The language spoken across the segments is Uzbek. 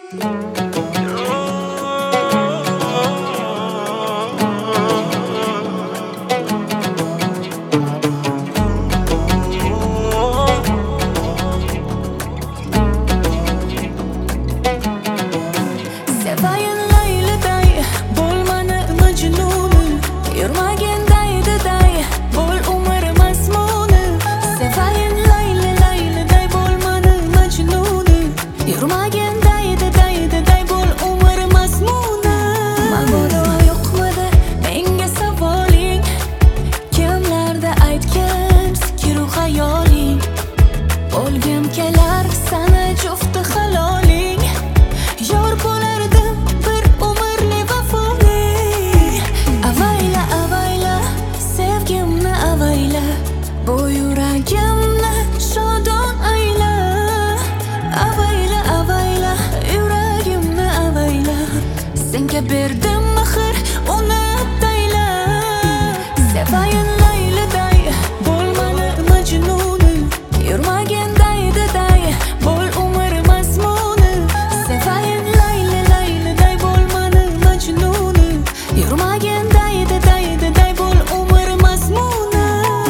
Sevayin layliday, bo'lmani majnuni. Yurmagin daydiday, bo'l umr mazmuni. Sevayin layliday, bo'lmani majnuni. Yurmagin daydiday, bo'l umr mazmuni. Mabodo yo'qmidi menga savoling, kimlarda aytgan fikru xayoling. O'lgim kelar sana jufti haloling. Yor bo'lardim bir umrli vafoli. Avayla avayla sevgimni avayla, bu yuragimni shodon ayla. Avayla avayla yuragimni avayla, senga berdim mehr uni tayla. Sevayin layliday, bo'lmani majnuni. Yurmagin daydiday, bo'l umr mazmuni. Sevayin layliday, bo'lmani majnuni. Yurmagin daydiday, bo'l umr mazmuni.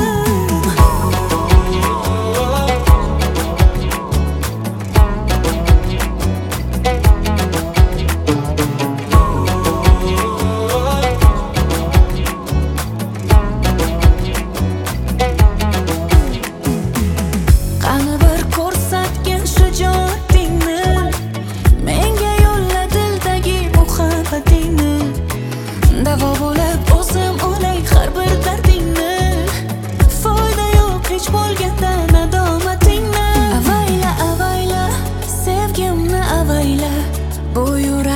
Qani bir ko'rsatgin shijoatingni, menga yo'lla dildagi muhabbatingni. Davo bo'lib o'zim o'lay har bir dardingni. Foyda yo'q hech bo'lganda nadomatingni. Avayla avayla sevgimni avayla, bu yuragimni